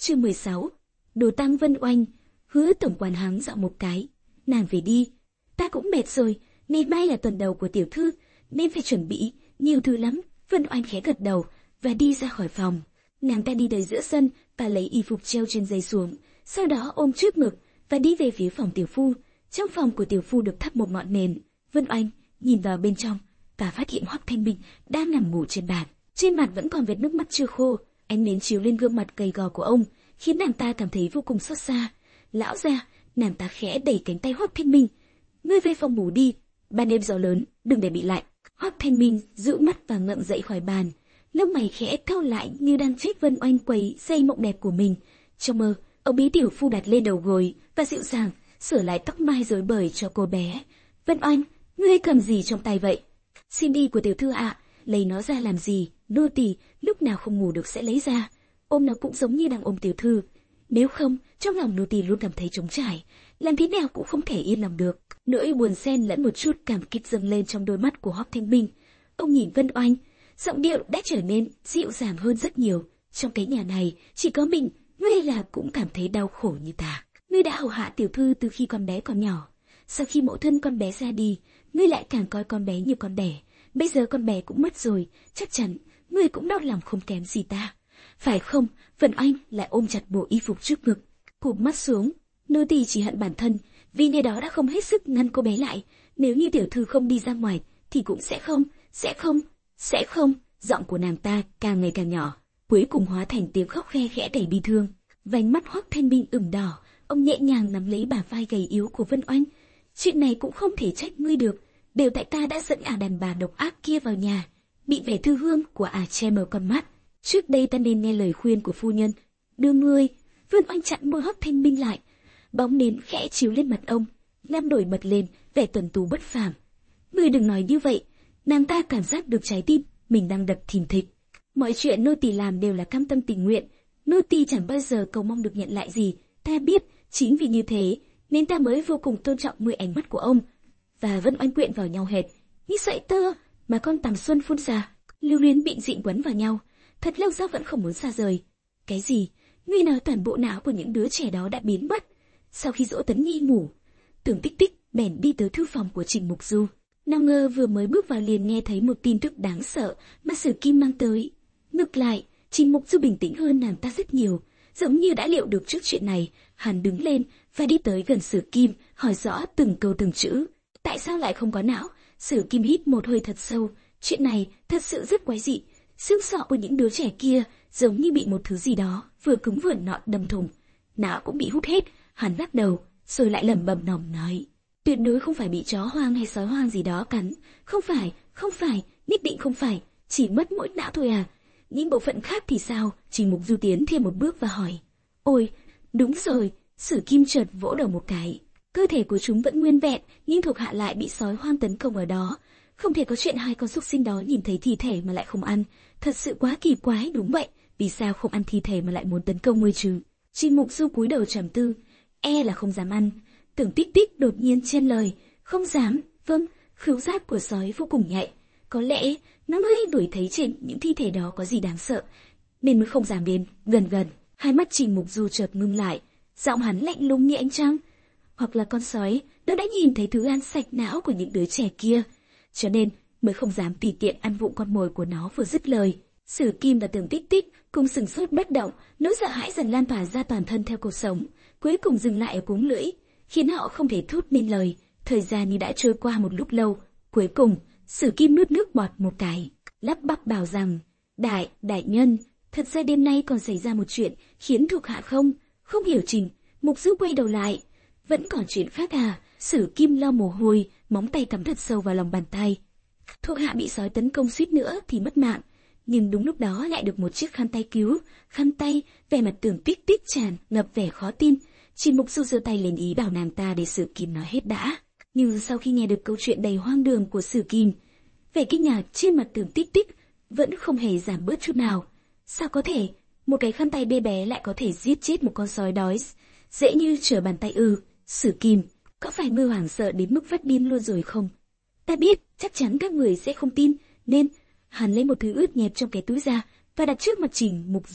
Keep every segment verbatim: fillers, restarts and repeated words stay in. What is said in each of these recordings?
Chương mười sáu. Đồ tăng Vân Oanh. Hứa tổng quản hắng giọng một cái. Nàng về đi. Ta cũng mệt rồi, ngày mai là tuần đầu của tiểu thư, nên phải chuẩn bị nhiều thứ lắm. Vân Oanh khẽ gật đầu và đi ra khỏi phòng. Nàng ta đi tới giữa sân và lấy y phục treo trên dây xuống, sau đó ôm trước ngực và đi về phía phòng tiểu phu. Trong phòng của tiểu phu được thắp một ngọn nến. Vân Oanh nhìn vào bên trong và phát hiện Hoắc Thanh Minh đang nằm ngủ trên bàn. Trên mặt vẫn còn vết nước mắt chưa khô. Ánh nến chiếu lên gương mặt gầy gò của ông, khiến nàng ta cảm thấy vô cùng xót xa. Lão gia, nàng ta khẽ đẩy cánh tay Hoắc Thanh Minh. Ngươi về phòng ngủ đi, ban đêm gió lớn, đừng để bị lạnh. Hoắc Thanh Minh dụi mắt và ngậm dậy khỏi bàn, lông mày khẽ cau lại như đang trách Vân Oanh quấy dây mộng đẹp của mình. Trong mơ, ông bí tiểu phu đặt lên đầu gối và dịu dàng sửa lại tóc mai rối bời cho cô bé. Vân Oanh, ngươi cầm gì trong tay vậy? Xin đi của tiểu thư ạ. À, lấy nó ra làm gì? Nô tỳ lúc nào không ngủ được sẽ lấy ra. Ôm nó cũng giống như đang ôm tiểu thư. Nếu không, trong lòng nô tỳ luôn cảm thấy trống trải, làm thế nào cũng không thể yên lòng được. Nỗi buồn xen lẫn một chút cảm kích dâng lên trong đôi mắt của Hoắc Thanh Minh. Ông nhìn Vân Oanh, giọng điệu đã trở nên dịu dàng hơn rất nhiều. Trong cái nhà này chỉ có mình, ngươi là cũng cảm thấy đau khổ như ta. Ngươi đã hầu hạ tiểu thư từ khi con bé còn nhỏ. Sau khi mẫu thân con bé ra đi, ngươi lại càng coi con bé như con đẻ. Bây giờ con bé cũng mất rồi, chắc chắn ngươi cũng đau lòng không kém gì ta. Phải không? Vân Oanh lại ôm chặt bộ y phục trước ngực, cụp mắt xuống. Nô tỳ chỉ hận bản thân, vì ngày đó đã không hết sức ngăn cô bé lại. Nếu như tiểu thư không đi ra ngoài, thì cũng sẽ không, sẽ không, sẽ không. Giọng của nàng ta càng ngày càng nhỏ, cuối cùng hóa thành tiếng khóc khe khẽ đầy bi thương. Vành mắt Hoắc Thanh Minh ửng đỏ, ông nhẹ nhàng nắm lấy bả vai gầy yếu của Vân Oanh. Chuyện này cũng không thể trách ngươi được, đều tại ta đã dẫn ả đàn bà độc ác kia vào nhà, bị vẻ thư hương của ả che mờ con mắt. Trước đây ta nên nghe lời khuyên của phu nhân, đưa ngươi. Vân Oanh chặn môi Hoắc Thanh Minh lại, bóng nến khẽ chiếu lên mặt ông, làm nổi bật lên vẻ tuần tú bất phàm. Ngươi đừng nói như vậy. Nàng ta cảm giác được trái tim mình đang đập thình thịch. Mọi chuyện nô tỳ làm đều là cam tâm tình nguyện, nô tỳ chẳng bao giờ cầu mong được nhận lại gì. Ta biết, chính vì như thế nên ta mới vô cùng tôn trọng mười ánh mắt của ông. Và Vân Oanh quyện vào nhau hệt như sợi tơ mà con tằm xuân phun ra, lưu luyến bịn dịn quấn vào nhau. Thật lâu sau vẫn không muốn xa rời. Cái gì? Ngươi nói toàn bộ não của những đứa trẻ đó đã biến mất. Sau khi dỗ Tấn Nhi ngủ, Tưởng Tích Tích bèn đi tới thư phòng của Trình Mục Du. Nào ngờ vừa mới bước vào liền nghe thấy một tin tức đáng sợ mà Sử Kim mang tới. Ngược lại, Trình Mục Du bình tĩnh hơn nàng ta rất nhiều, giống như đã liệu được trước chuyện này. Hắn đứng lên và đi tới gần Sử Kim, hỏi rõ từng câu từng chữ. Tại sao lại không có não? Sử Kim hít một hơi thật sâu. Chuyện này thật sự rất quái dị. Xương sọ của những đứa trẻ kia giống như bị một thứ gì đó vừa cứng vừa nọn đâm thủng. Não cũng bị hút hết. Hắn lắc đầu, rồi lại lẩm bẩm nòng nói. Tuyệt đối không phải bị chó hoang hay sói hoang gì đó cắn. Không phải, không phải, nhất định không phải. Chỉ mất mỗi não thôi à? Những bộ phận khác thì sao? Trình Mục Du tiến thêm một bước và hỏi. Ôi, đúng rồi. Sử Kim chợt vỗ đầu một cái. Cơ thể của chúng vẫn nguyên vẹn, nhưng thuộc hạ lại bị sói hoang tấn công ở đó. Không thể có chuyện hai con súc sinh đó nhìn thấy thi thể mà lại không ăn. Thật sự quá kỳ quái. Đúng vậy, vì sao không ăn thi thể mà lại muốn tấn công ngươi chứ? Trình Mục Du cúi đầu trầm tư. E là không dám ăn. Tưởng Tích Tích đột nhiên chen lời. Không dám? Vâng, khứu giác của sói vô cùng nhạy. Có lẽ nó mới đuổi thấy trên những thi thể đó có gì đáng sợ, nên mới không dám đến gần gần. Hai mắt Trình Mục Du chợt ngưng lại, giọng hắn lạnh lùng như ánh trăng. Hoặc là con sói nó đã nhìn thấy thứ ăn sạch não của những đứa trẻ kia, cho nên mới không dám tùy tiện ăn vụng con mồi của nó. Vừa dứt lời, Sử Kim và Tưởng Tích Tích cùng sừng sốt bất động, nỗi sợ hãi dần lan tỏa ra toàn thân theo cuộc sống, cuối cùng dừng lại ở cuống lưỡi, khiến họ không thể thốt nên lời. Thời gian như đã trôi qua một lúc lâu, cuối cùng Sử Kim nuốt nước bọt một cái, lắp bắp bảo rằng: Đại, đại nhân, thật ra đêm nay còn xảy ra một chuyện khiến thuộc hạ không, không hiểu. Trình Mục Du quay đầu lại. Vẫn còn chuyện khác à? Sử Kim lau mồ hôi, móng tay cắm thật sâu vào lòng bàn tay. Thuộc hạ bị sói tấn công suýt nữa thì mất mạng, nhưng đúng lúc đó lại được một chiếc khăn tay cứu. Khăn tay? Vẻ mặt Tưởng Tích Tích tràn ngập vẻ khó tin. Trình Mục Du giơ tay lên ý bảo nàng ta để Sử Kim nói hết đã. Nhưng sau khi nghe được câu chuyện đầy hoang đường của Sử Kim, vẻ kinh ngạc trên mặt Tưởng Tích Tích vẫn không hề giảm bớt chút nào. Sao có thể? Một cái khăn tay bé bé lại có thể giết chết một con sói đói dễ như trở bàn tay ư? Sử Kim, có phải ngươi hoảng sợ đến mức phát điên luôn rồi không? Ta biết, chắc chắn các người sẽ không tin, nên hắn lấy một thứ ướt nhẹp trong cái túi ra và đặt trước mặt Trình Mục Du.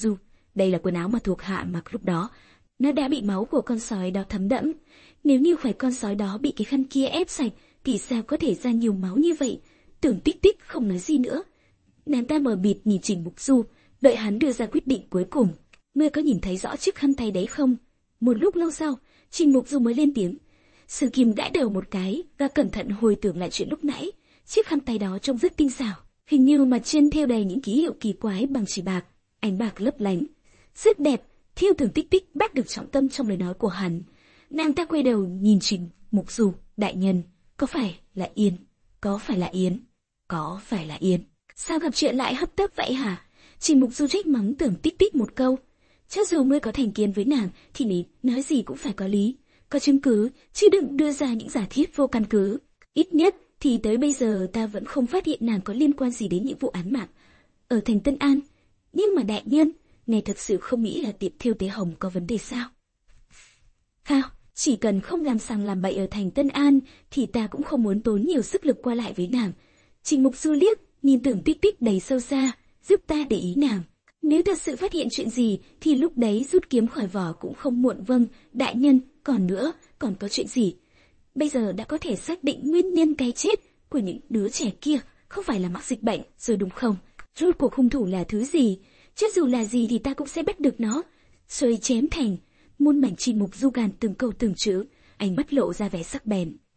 Đây là quần áo mà thuộc hạ mặc lúc đó. Nó đã bị máu của con sói đó thấm đẫm. Nếu như phải con sói đó bị cái khăn kia ép sạch, thì sao có thể ra nhiều máu như vậy? Tưởng Tích Tích không nói gì nữa. Nàng ta mờ mịt nhìn Trình Mục Du, đợi hắn đưa ra quyết định cuối cùng. Ngươi có nhìn thấy rõ chiếc khăn tay đấy không? Một lúc lâu sau, Trình Mục Du mới lên tiếng. Sử Kim gãi đầu một cái và cẩn thận hồi tưởng lại chuyện lúc nãy. Chiếc khăn tay đó trông rất tinh xảo, hình như mặt trên thêu đầy những ký hiệu kỳ quái bằng chỉ bạc, ánh bạc lấp lánh, rất đẹp. Thiêu Tưởng Tích Tích bắt được trọng tâm trong lời nói của hắn. Nàng ta quay đầu nhìn Trình Mục Du, đại nhân, có phải là Yên? Có phải là Yến? Có phải là Yên? Sao gặp chuyện lại hấp tấp vậy hả? Trình Mục Du trách mắng Tưởng Tích Tích một câu. Cho dù ngươi có thành kiến với nàng, thì ní nói gì cũng phải có lý, có chứng cứ, chứ đừng đưa ra những giả thiết vô căn cứ. Ít nhất thì tới bây giờ ta vẫn không phát hiện nàng có liên quan gì đến những vụ án mạng ở thành Tân An. Nhưng mà đại nhân, này thật sự không nghĩ là tiệm thiêu Tế Hồng có vấn đề sao? Khao, chỉ cần không làm sằng làm bậy ở thành Tân An, thì ta cũng không muốn tốn nhiều sức lực qua lại với nàng. Trình Mục Du liếc, nhìn Tưởng Tích Tích đầy sâu xa, giúp ta để ý nàng. Nếu thật sự phát hiện chuyện gì, thì lúc đấy rút kiếm khỏi vỏ cũng không muộn. Vâng, đại nhân, còn nữa, còn có chuyện gì? Bây giờ đã có thể xác định nguyên nhân cái chết của những đứa trẻ kia, không phải là mắc dịch bệnh, rồi đúng không? Rốt cuộc hung thủ là thứ gì? Chứ dù là gì thì ta cũng sẽ bắt được nó. Rồi chém thành muôn mảnh. Trình Mục Du gàn từng câu từng chữ, ánh mắt lộ ra vẻ sắc bén.